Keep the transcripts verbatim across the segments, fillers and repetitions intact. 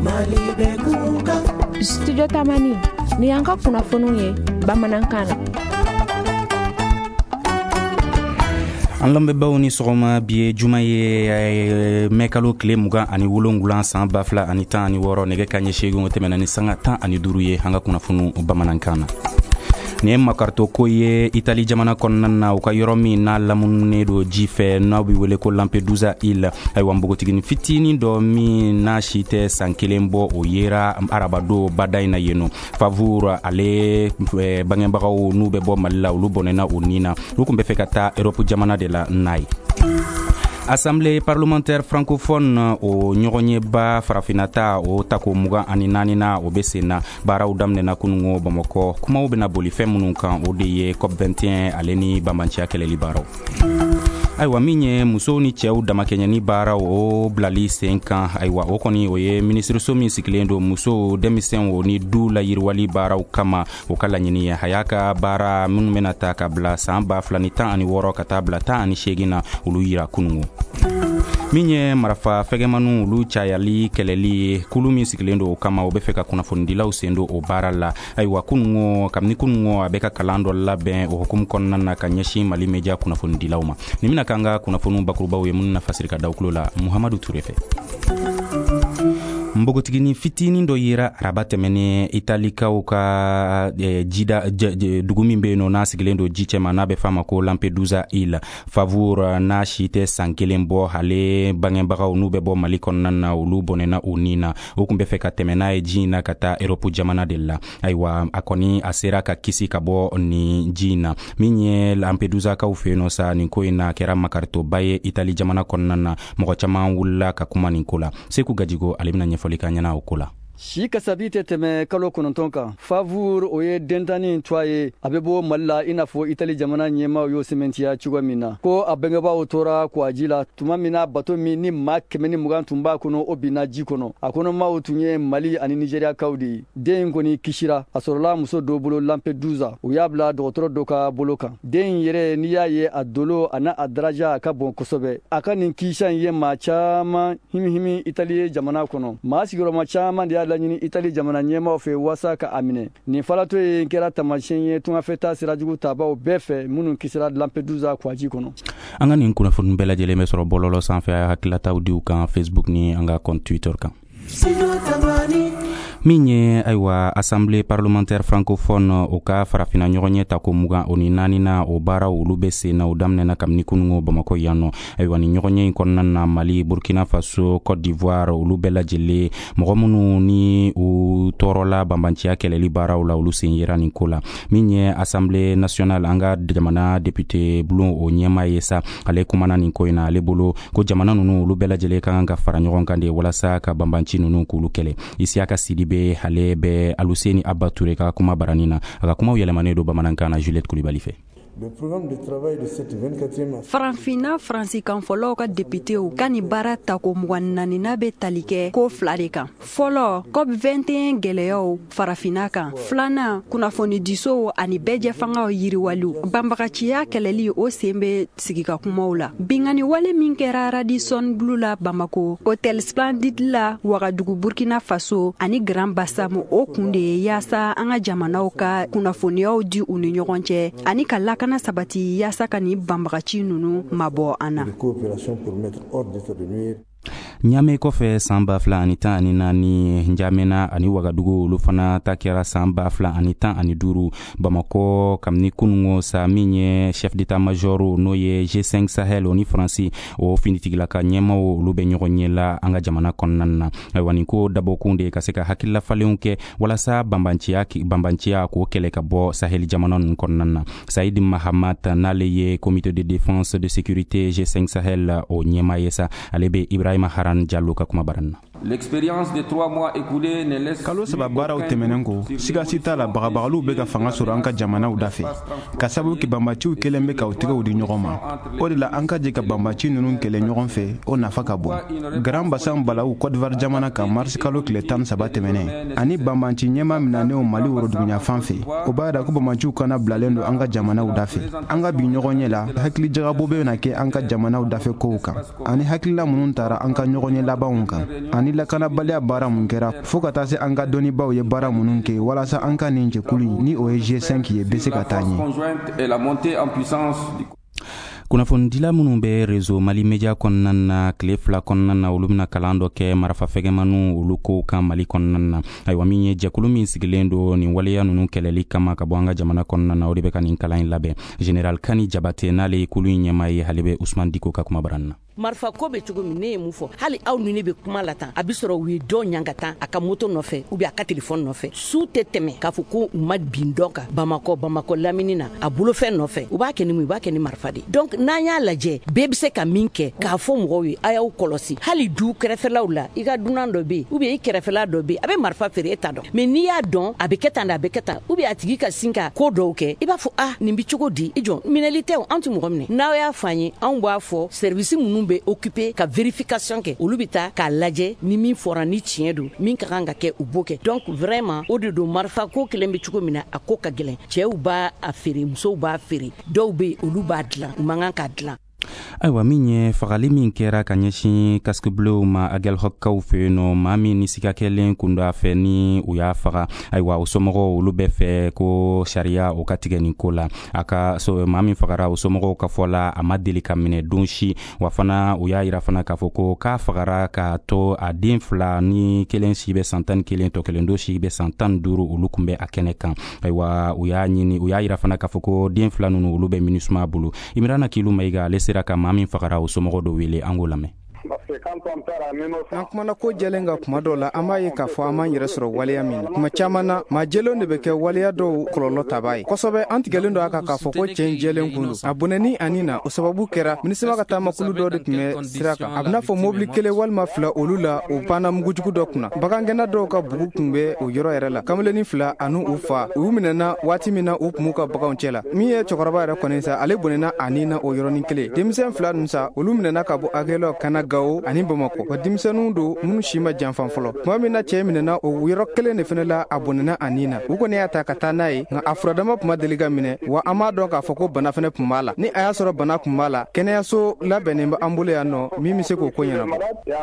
Studio Tamani ni yanka kunnafoniw ye bamanankan na. An lamɛnbaaw ni sɔgɔma bi ye juma ye mɛkalo tile mugan ani wolonwula san ba fila ani tan ani wɔɔrɔ nɛgɛ kanɲɛ seegin o tɛmɛna ni sanga tan ani duuru ye an ka kunnafoniw bamanankan na. Nin ye makarito ko ye Itali jamana kɔnɔna na u ka yɔrɔ min n'a lamununen do ji fɛ n'aw bɛ wele ko Lampedusa île. Ayiwa npogotiginin fitinin dɔ min n'a si tɛ san kelen bɔ o yera arabado bada in na yen nɔ. Favour ale bangebagaw n'u bɛ bɔ Mali la olu bɔnɛna o nin na u tun bɛ fɛ ka taa Europe jamana de la n'a ye. Assemblée parlementaire francophone o ɲɔgɔnyeba farafinata o tako mugan ani naani na o bɛ sen na baaraw daminɛna kunungo Bamakɔ. Kumaw bɛna boli fɛn minnu kan o de ye COP vingt et un ale ni banbanciya kɛlɛli baaraw. Ayiwa min ye musow ni cɛw damakɛɲɛni baaraw o bilali sen kan. Ayiwa o kɔni o ye ministeriso min sigilen do musow denmisɛnw ni du la yiriwali baaraw kama o ka laɲini ye. A y'a ka baara minnu bɛna ta ka bila san ba fila ni tan ani wɔɔrɔ ka taa bila tan ani seegin na olu yira kunungo. Min ye marafa fɛgɛmanu olu cayali kɛlɛli ye kulu min sigilen do o kama o bɛ fɛ ka kunnafonidilaw sen do o baara la. Ayiwa kunungo kabini kunungo a bɛ ka kalan dɔ labɛn o hukumu kɔnɔna na ka ɲɛsin Mali media kunnafonidilaw ma. Ni bɛna k'an ka kunnafoniw bakurubaw ye minnu nafasiri ka da u tulo la Muhamadu Ture fɛ. Npogotiginin fitinin dɔ yera araba tɛmɛnen Italikaw ka eh, jida dugu min bɛ yen nɔ n'a sigilen do ji cɛma n'a bɛ f'a ma ko Lampedusa île. Favour n'a si tɛ san kelen bɔ ale bangebagaw n'u bɛ bɔ Mali kɔnɔna na olu bɔnɛna o nin na o tun bɛ fɛ ka tɛmɛ n'a ye ji in na ka taa Europe jamana de la. Ayiwa a kɔni a sera ka kisi ka bɔ nin ji in na min ye Lampedusakaw fɛ yen nɔ sa nin ko in na kɛra makaritoba ye Itali jamana kɔnɔna na mɔgɔ caman wulila ka kuma nin ko la. Seku Gajigo ale bɛna ɲɛfɔli ka ɲɛna o ko la. Si kasabi tɛ tɛmɛ kalo kɔnɔntɔn kan. Favour o ye dentani twa ye a bɛ bɔ Mali la i n'a fɔ Itali jamana ɲɛmaaw y'o sɛmɛntiya cogo min na ko a bɛngebaaw tora kɔ ji la tuma min na bato min ni maa kɛmɛ ni mugan tun b'a kɔnɔ o binna ji kɔnɔ. A kɔnɔmaaw tun ye Mali ani Nigeriakaw de ye. Den in kɔni kisira a sɔrɔla muso dɔ bolo Lampedusa u y'a bila dɔgɔtɔrɔ dɔ ka bolo kan. Den in yɛrɛ n'i y'a ye a dolo a n'a a daraja a ka bon kosɛbɛ. A ka nin kisa in ye maa caman himi-himi Itali jamana kɔnɔ. Maa sigiyɔrɔma caman de y'a laɲini Itali jamana ɲɛmaaw fɛ wasa ka a minɛ. Nin falatɔ ye kɛra tamasiyɛn ye tungafɛta sirajugu tabaw bɛɛ fɛ minnu kisira Lampedusa kwaji kɔnɔ. An ka nin kunnafoni bɛɛ lajɛlen bɛ sɔrɔ bɔlɔlɔ sanfɛ a hakilataw diw kan Facebook ni an ka compte Twitter kan. Min ye ayiwa Assemblée parlementaire francophone o ka farafina ɲɔgɔn ta ko mugan o ni naani na o baaraw olu bɛ sen na o daminɛna kabini kunungo Bamakɔ yan nɔ. Ayiwa ni ɲɔgɔn in kɔnɔna na Mali, Burkina Faso, Côte d'Ivoire olu bɛɛ lajɛlen mɔgɔ minnu ni u tɔɔrɔla banbanciya kɛlɛli baaraw la olu sen yera nin ko la. Min ye Assemblée nationale an ka jamana député bulon o ɲɛmaa ye sa ale kumana nin ko in na ale bolo ko jamana ninnu olu bɛɛ lajɛlen kan ka fara ɲɔgɔn kan de walasa ka banbanci ninnu k'olu kɛlɛ. Isiaka Sidi be ale bɛ Aluseni Abba Touré ka kuma barani na a ka kumaw yɛlɛmanen do bamanankan na Juliette Kulibali fɛ. Faranfina Faransi kan fɔlɔw ka députéw ka ni baara tako mugan naani na bɛ tali kɛ ko fila de kan. Fɔlɔ COP vingt et un gɛlɛyaw farafina kan. Filanan kunnafoni disow ani bɛɛjɛ fangaw yiriwaliw. Banbagaciya kɛlɛli o sen bɛ sigi ka kumaw la. Bingani wale min kɛra Radisson Blu la Bamako, Hôtel Splendide la Wagadugu Burkina Faso ani Grand Bassam o kun de ye yaasa an ka jamanaw ka kunnafoniyaw di u ni ɲɔgɔn cɛ ani ka lakana sabati yaasa ka ni banbagaci nunu mabɔ an na. Ɲame kɔfɛ san ba fila ani tan ani naani Njamena ani Wagadugu olu fana ta kɛra san ba fila ani tan ani duuru Bamakɔ kabini kunungo sa min ye chef d'état-major n'o ye G cinq Sahel o ni Faransi o finitigilaka ɲɛmaaw olu bɛ ɲɔgɔn ɲɛ la an ka jamana kɔnɔna na. Ayiwa nin ko dabɔkun de ka se ka hakilafalenw kɛ walasa banbanciya banbanciya k'o kɛlɛ ka bɔ Sahel jamana ninnu kɔnɔna na. Saïd Mahamat n'ale ye comité de défense de sécurité G cinq Sahel o ɲɛmaa ye sa ale bɛ Ibrahima Haran Diallo ka kuma baranna. L'expérience de trois mois écoulés ne laisse kalo saba baaraw tɛmɛnen ko sigasi t'a la bagabagaliw bɛ ka fanga sɔrɔ an ka jamanaw da fɛ ka sababu kɛ banbaciw kɛlen bɛ ka u tɛgɛw di ɲɔgɔn ma. O de la an ka jɛ ka banbaci ninnu kɛlɛ ɲɔgɔn fɛ o nafa ka bon. Grand Bassam Balawu Côte d'Ivoire jamana kan mars kalo tile tan ni saba tɛmɛnen ani banbanci ɲɛmaa minanenw Mali woroduguya fan fɛ o b'a da ko banbaciw kana bilalen don an ka jamanaw da fɛ. An ka bi ɲɔgɔn ɲɛ la hakili jagabɔ bɛ na kɛ an ka jamanaw da fɛ kow kan ani hakilila minnu taara an ka ɲɔgɔn ɲɛ labanw kan ani ani lakanabaliya baara mun kɛra fɔɔ ka taa se an ka dɔnnibaw ye baara minnu kɛ walasa an ka nin jɛkulu ni o ye G cinq ye bɛ se ka taa ɲɛ. kunnafonidila minnu bɛ réseau Mali Media kɔnɔna na tile fila kɔnɔna na olu bɛna kalan dɔ kɛ marifa fɛgɛmanu olu kow kan Mali kɔnɔna na. ayiwa min ye jɛkulu min sigilen do nin waleya ninnu kɛlɛli kama ka bɔ an ka jamana kɔnɔna na o de bɛ ka nin kalan in labɛn. General Kani Jabate n'ale ye kulu in ɲɛmaa ye hali bɛ Usman Diko ka kuma baran na. marifa ko bɛ cogo min ne ye mun fɔ hali aw ni ne bɛ kuma la tan a bɛ sɔrɔ u ye dɔ ɲanga tan a ka moto nɔfɛ ou bien a ka telefɔni nɔfɛ su tɛ tɛmɛ k'a fɔ ko u ma bin dɔ kan Bamakɔ Bamakɔ lamini na a bolofɛn nɔfɛ u b'a kɛ ni mun u b'a kɛ ni marifa de. donc n'an y'a lajɛ bɛɛ bɛ se ka min kɛ k'a fɔ mɔgɔw ye a y'aw kɔlɔsi hali du kɛrɛfɛlaw la i ka dunan dɔ bɛ yen ou bien i kɛrɛfɛla dɔ bɛ yen a bɛ marifa feere e t'a dɔn mais n'i y'a dɔn a bɛ kɛ tan a bɛ kɛ tan ou bien a tigi ka sin ka ko dɔw kɛ i b'a fɔ ah nin bɛ cogo di i jɔ minɛli tɛ an tɛ mɔgɔ minɛ n'aw y'a fɔ an ye anw b'a fɔ service minnu bɛ occuper ka vérification kɛ olu bɛ taa k'a lajɛ ni min fɔra ni tiɲɛ don min ka kan ka kɛ u b'o kɛ. donc vraiment o de don marifa ko kelen bɛ cogo min na a ko ka gɛlɛn cɛw b'a a feere musow b'a feere dɔw bɛ yen olu b'a dilan u man kan k'a dilan. ayiwa min ye fagali min kɛra ka ɲɛsin kaskibulɛw ma agɛlhɔkaw fɛ yen nɔ maa min ni siga kɛlen kun do a fɛ ni u y'a faga ayiwa o somɔgɔw olu bɛ fɛ ko sariya o ka tigɛ nin ko la a ka so maa min fagara o somɔgɔw ka fɔ la a ma deli ka minɛ don si wa fana u y'a yira fana k'a fɔ ko k'a fagara k'a to a den fila ni kelen si bɛ san tan ni kelen tɔ kelen do si bɛ san tan ni duuru olu kun bɛ a kɛnɛ kan ayiwa u y'a ɲini u y'a yira fana k'a fɔ ko den fila ninnu olu bɛ minisuma bolo Imrana Kilu Mayiga ale sera ka maa min fagara o somɔgɔ dɔ wele an k'o lamɛn. an kumana ko jɛlen ka kuma dɔw la an b'a ye k'a fɔ an b'an yɛrɛ sɔrɔ waleya min na kuma caman na maa jɛlenw de bɛ kɛ waleya dɔw kɔlɔlɔ tabaa ye kosɛbɛ an tigɛlen don a kan k'a fɔ ko cɛn jɛlen kun do a bonɛni ani na o sababu kɛra minisima ka taamakulu dɔ de tun bɛ sira kan a bɛna fɔ mobili kelen walima fila olu la o panna mugujugu dɔ kunna bagangɛnna dɔw ka bugu tun bɛ o yɔrɔ yɛrɛ la kameleni fila ani u fa u minɛna waati min na u kun b'u ka baganw cɛ la min ye cɛkɔrɔba yɛrɛ kɔni sa ale bonɛna ani na o yɔrɔnin kelen denmisɛn fila ninnu sa olu minɛna ka bɔ agɛlɔ kana Gawo ani Bamakɔ wa denmisɛnninw do minnu si ma janfan fɔlɔ tuma min na cɛ minɛna o yɔrɔ kelen de fana la a bonɛna ani na u kɔni y'a ta ka taa n'a ye nka a furadama tun ma deli ka minɛ wa an m'a dɔn k'a fɔ ko bana fana tun b'a la ni a y'a sɔrɔ bana tun b'a la kɛnɛyaso labɛnnen bɛ an bolo yan nɔ min bɛ se k'o ko ɲɛnabɔ.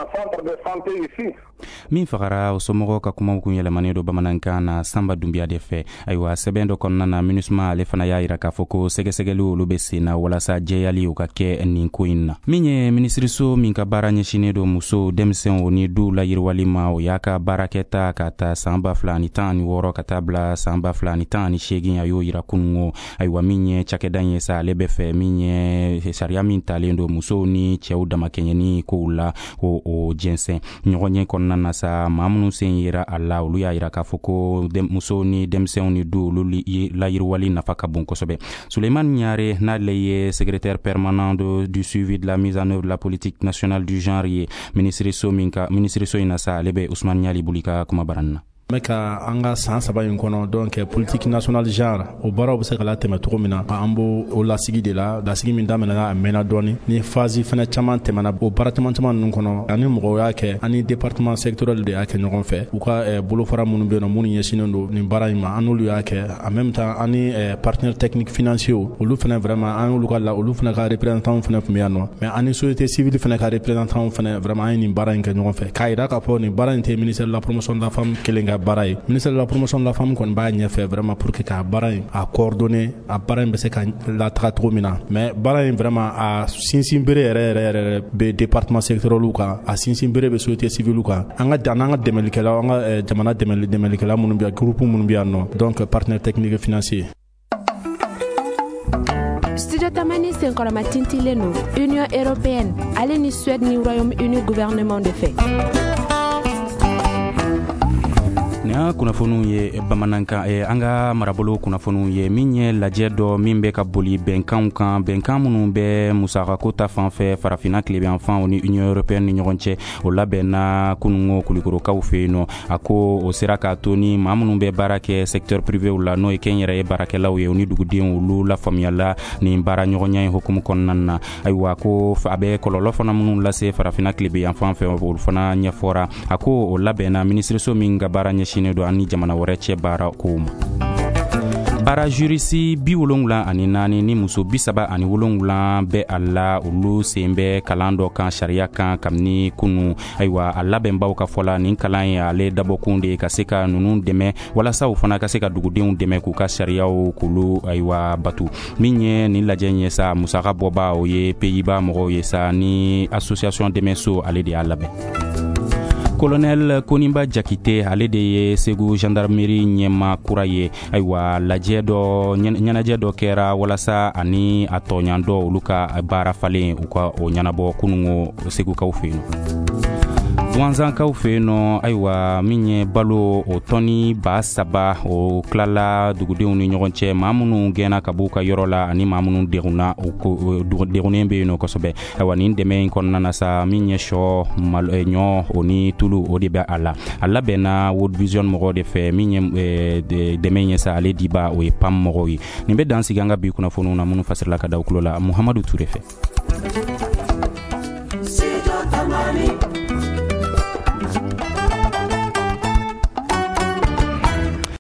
min fagara o somɔgɔw ka kumaw kun yɛlɛmanen do bamanankan na Samba Dumbiya de fɛ ayiwa sɛbɛn dɔ kɔnɔna na MINUSMA ale fana y'a yira k'a fɔ ko sɛgɛsɛgɛliw olu bɛ sen na walasa jɛyali o ka kɛ nin ko in na min ye minisiriso min ka baara ɲɛsinnen do musow denmisɛnw ni du layiriwali ma o y'a ka baarakɛta ka taa san ba fila ani tan ani wɔɔrɔ ka taa bila san ba fila ani tan ani seegin a y'o yira kunungo ayiwa min ye cakɛda ye sa ale bɛ fɛ min ye sariya min talen do musow ni cɛw damakɛɲɛni kow la o o jɛnsɛn ɲɔgɔn ye kɔnɔna na sa maa minnu sen yira a la olu y'a yira k'a fɔ ko musow ni denmisɛnw ni du olu layiriwali nafa ka bon kosɛbɛ. Suleiman Ɲare n'ale ye secrétaire permanent du suivi de la mise en œuvre de la politique nationale du genre ye minisiriso min ka minisiriso in na sa ale bɛ Usman Ɲali boli ka kuma baran na. Mɛ ka an ka san saba in kɔnɔ donc politique nationale genre o baaraw bɛ se ka latɛmɛ cogo min na an b'o o lasigi de la lasigi min daminɛna a mɛnna dɔɔni ni phase fɛnɛ caman tɛmɛna o baara caman caman ninnu kɔnɔ ani mɔgɔw y'a kɛ ani département sectoriel de y'a kɛ ɲɔgɔn fɛ u ka bolofara minnu bɛ yen nɔ minnu ɲɛsinnen don nin baara in ma an n'olu y'a kɛ en même temps ani partenaires techniques financiers olu fɛnɛ vraiment an y'olu ka la olu fɛnɛ ka représentants fɛnɛ tun bɛ yan nɔ mais ani société civile fɛnɛ ka représentants fɛnɛ vraiment an ye nin baara in kɛ ɲɔgɔn fɛ k'a yira k'a fɔ nin baara in tɛ ministère de la promotion de la femme kelen ka baara ye ministère de la promotion de la femme kɔni b'a ɲɛfɛ vraiment pour que k'a baara in a coordonner a baara in bɛ se ka lataga cogo min na mais baara in vraiment a sinsin bere yɛrɛ yɛrɛ yɛrɛ bɛ département sectoriel kan a sinsin bere bɛ société civile kan an ka an ka dɛmɛlikɛlaw an ka jamana dɛmɛlikɛla minnu bɛ yan groupe minnu bɛ yan nɔ donc partenaire technique et financier. Studio Tamani senkɔrɔma tintilen no Union européenne ale ni Suède ni Royaume-Uni gouvernement de fait. Nia kunnafoniw ye bamanankan eh, an ka marabolo kunnafoniw ye min ye lajɛ dɔ min bɛ ka boli bɛnkanw kan bɛnkan minnu bɛ musakako ta fan fɛ farafina tilebiyanfanw ni Union européenne ni ɲɔgɔn cɛ o labɛnna kunungo kulikorokaw fɛ yen nɔ a ko o sera k'a to ni maa minnu bɛ baara kɛ secteur privé la n'o ye kɛnyɛrɛye baarakɛlaw ye o ni dugudenw olu lafaamuyala nin baara ɲɔgɔnya in hukumu kɔnɔna na ayiwa ko a bɛ kɔlɔlɔ fana minnu lase farafina tilebiyanfan fɛ olu fana ɲɛfɔra a ko o labɛnna minisiriso min ka baara ɲɛsin do ani jamana wɛrɛ cɛ baara kow ma. bara jurisi bi wolonwula ani naani ni muso bisaba ani wolonwula bɛ a la olu sen bɛ kalan dɔ kan sariya kan kabini kunu ayiwa a labɛnbaw ka fɔla nin kalan ye ale dabɔkun de ka se ka nunu dɛmɛ walasa u fana ka se ka dugudenw dɛmɛ k'u ka sariyaw k'olu ayiwa batu min ye nin lajɛ ɲɛ sa musaka bɔba o ye peyiba mɔgɔw ye sa ni association dɛmɛso ale de y'a labɛn. Colonel Koniba Jakite ale de ye Segu gendarmerie ɲɛma kura ye ayiwa lajɛ dɔ ɲɛnajɛ dɔ kɛra walasa ani a tɔɲan dɔ olu ka baara falen u ka o ɲɛnabɔ kunungo Segukaw fɛ yen. Duwanzankaw fɛ yen nɔ ayiwa min ye balo o tɔni ba saba o tilala dugudenw ni ɲɔgɔn cɛ maa minnu gɛnna ka b'u ka yɔrɔ la ani maa minnu degunna degunnen bɛ yen nɔ kosɛbɛ ayiwa nin dɛmɛ in kɔnɔna na sa min ye sɔ ɲɔ o ni tulu o de bɛ a la a labɛnna World Vision mɔgɔw de fɛ min ye dɛmɛ in ye sa ale diba o ye P A M mɔgɔw ye nin bɛ dan sigi an ka bi kunnafoniw na minnu fasirila ka da u tulo la Muhamadu Ture fɛ.